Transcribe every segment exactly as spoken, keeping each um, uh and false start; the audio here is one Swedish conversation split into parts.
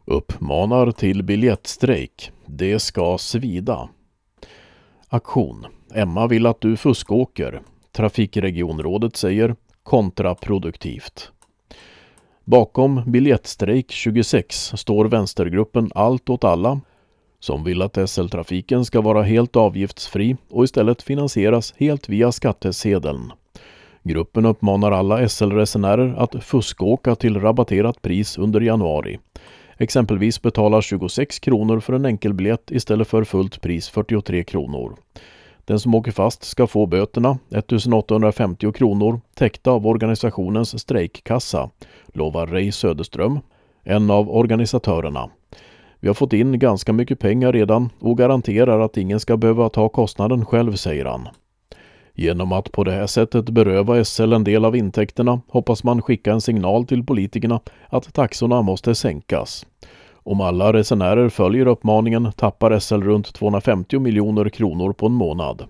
Uppmanar till biljettstrejk. Det ska svida. Aktion. Emma vill att du fuskåker. Trafikregionrådet säger kontraproduktivt. Bakom biljettstrejk tjugosex står vänstergruppen Allt åt alla som vill att S L-trafiken ska vara helt avgiftsfri och istället finansieras helt via skattesedeln. Gruppen uppmanar alla S L-resenärer att fuskåka till rabatterat pris under januari. Exempelvis betala tjugosex kronor för en enkelbiljett istället för fullt pris fyrtiotre kronor. Den som åker fast ska få böterna ettusenåttahundrafemtio kronor täckta av organisationens strejkkassa, lovar Ray Söderström, en av organisatörerna. Vi har fått in ganska mycket pengar redan och garanterar att ingen ska behöva ta kostnaden själv, säger han. Genom att på det här sättet beröva S L en del av intäkterna hoppas man skicka en signal till politikerna att taxorna måste sänkas. Om alla resenärer följer uppmaningen tappar S L runt tvåhundrafemtio miljoner kronor på en månad.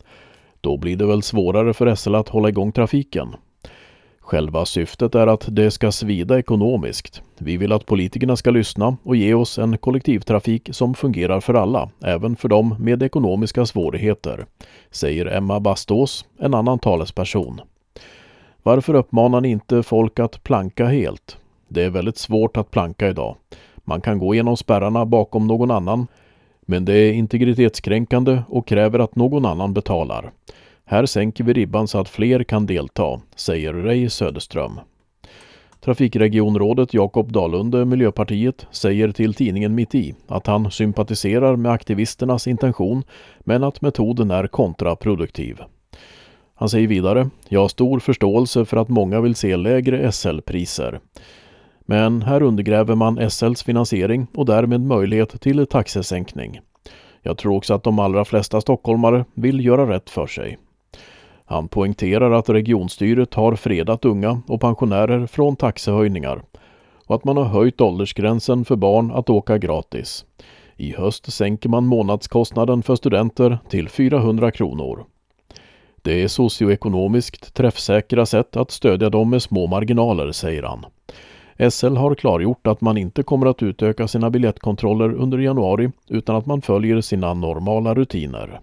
Då blir det väl svårare för S L att hålla igång trafiken. Själva syftet är att det ska svida ekonomiskt. Vi vill att politikerna ska lyssna och ge oss en kollektivtrafik som fungerar för alla, även för dem med ekonomiska svårigheter, säger Emma Bastås, en annan talesperson. Varför uppmanar ni inte folk att planka helt? Det är väldigt svårt att planka idag. Man kan gå genom spärrarna bakom någon annan, men det är integritetskränkande och kräver att någon annan betalar. Här sänker vi ribban så att fler kan delta, säger Ray Söderström. Trafikregionrådet Jakob Dalunde, Miljöpartiet, säger till tidningen Mitt i att han sympatiserar med aktivisternas intention men att metoden är kontraproduktiv. Han säger vidare: jag har stor förståelse för att många vill se lägre S L-priser. Men här undergräver man S L:s finansiering och därmed möjlighet till taxesänkning. Jag tror också att de allra flesta stockholmare vill göra rätt för sig. Han poängterar att regionstyret har fredat unga och pensionärer från taxehöjningar och att man har höjt åldersgränsen för barn att åka gratis. I höst sänker man månadskostnaden för studenter till fyrahundra kronor. Det är socioekonomiskt träffsäkra sätt att stödja dem med små marginaler, säger han. S L har klargjort att man inte kommer att utöka sina biljettkontroller under januari utan att man följer sina normala rutiner.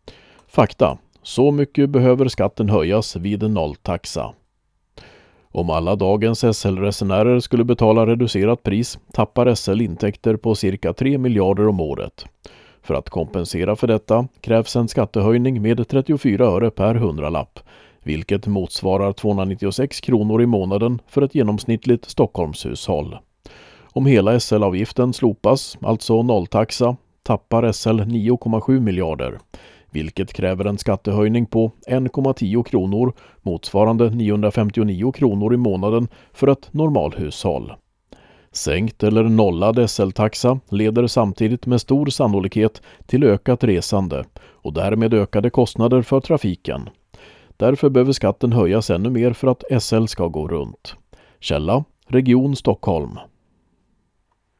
Fakta. Så mycket behöver skatten höjas vid nolltaxa. Om alla dagens S L-resenärer skulle betala reducerat pris tappar S L intäkter på cirka tre miljarder om året. För att kompensera för detta krävs en skattehöjning med trettiofyra öre per hundralapp, vilket motsvarar tvåhundranittiosex kronor i månaden för ett genomsnittligt Stockholmshushåll. Om hela S L-avgiften slopas, alltså nolltaxa, tappar S L nio komma sju miljarder, vilket kräver en skattehöjning på en komma tio kronor, motsvarande niohundrafemtionio kronor i månaden för ett normalhushåll. Sänkt eller nollad S L-taxa leder samtidigt med stor sannolikhet till ökat resande och därmed ökade kostnader för trafiken. Därför behöver skatten höjas ännu mer för att S L ska gå runt. Källa: Region Stockholm.